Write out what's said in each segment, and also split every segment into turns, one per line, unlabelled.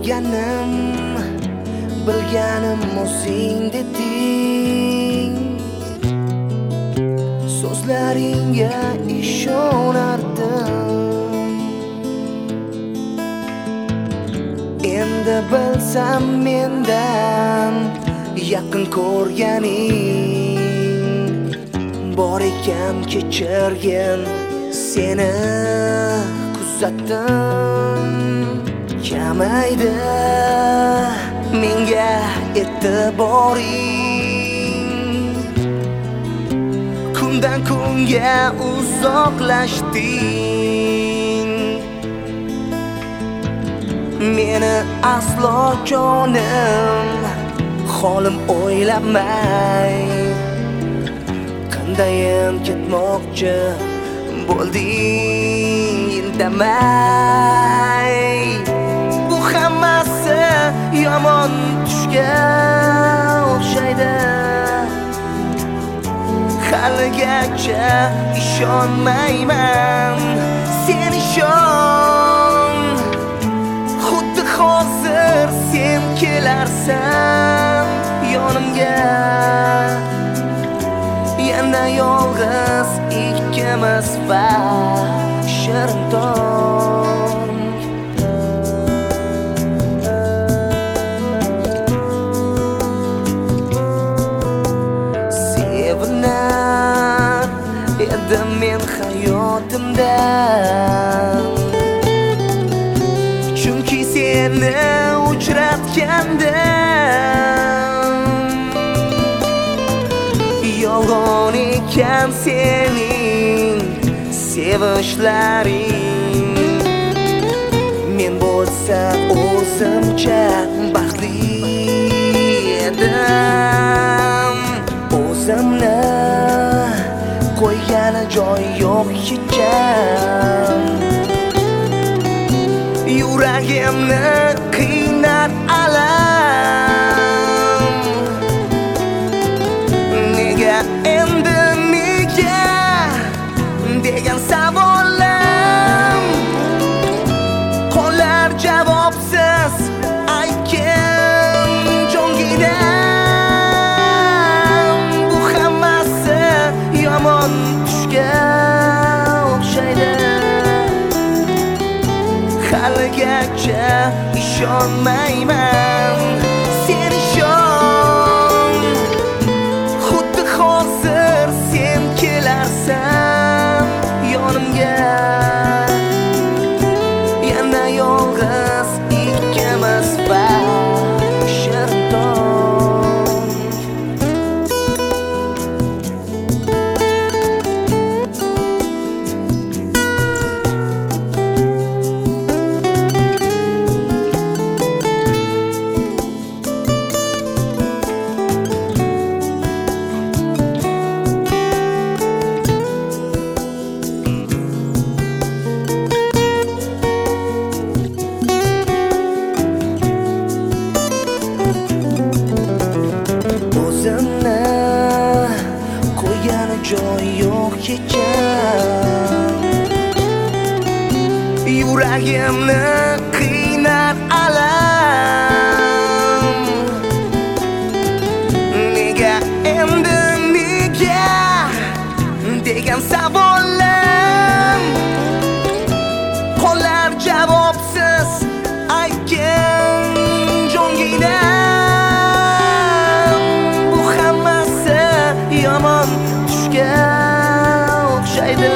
ko'rganim, bilganim o'zing deding. So'zlaringga ishonardim. Endi bilsam mendan yaqin ko'rganing bor ekan, kechirgin seni kuzatdim. Kamaydi menga e'tiboring, kundan kunga uzoqlashding. Meni aslo jonim holim o'ylamay, qandayin ketmoqchi bo'lding indamay. Bu hammasi yomon tushga o'xshaydi. Haligacha ishonmayman, sen ishon. Xuddi hozir sen kelarsan yonimga. Yana yolg'iz ikkimiz va shirin tong. Sevinar edim men hayotimdan, chunki seni uchratgandim. Yolg'on ekan sening sevishlaring. Men bo'lsa o'zimcha baxtli edim. O'zimni qo'ygani joy yo'q hecham. Yuragimni qiynar alam. Nega endi nega degan savolim qolar javobsiz. Aytgin jonginam, bu hammasi yomon tushga o'xshaydi. Haligacha ishonmayman, sen ishon. Xuddi hozir sen kelarsan yonimga. Yana yolg'iz ikkimiz va shirin tong. O'zimni qo'ygani joy yo'q hecham. Yuragimni qiynar alam. Nega endi nega degan savolim qolar javobsiz. Aytgin jonginam, bu hammasi yomon tushga o'xshaydi.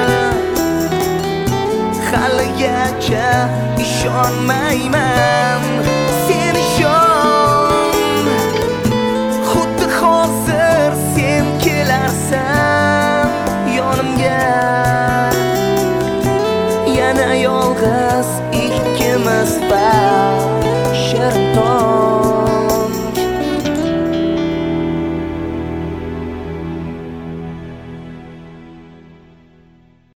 Haligacha ishonmayman, sen ishon. Xuddi hozir sen kelarsan yonimga. Yana yolg'iz ikkimiz va shirin tong.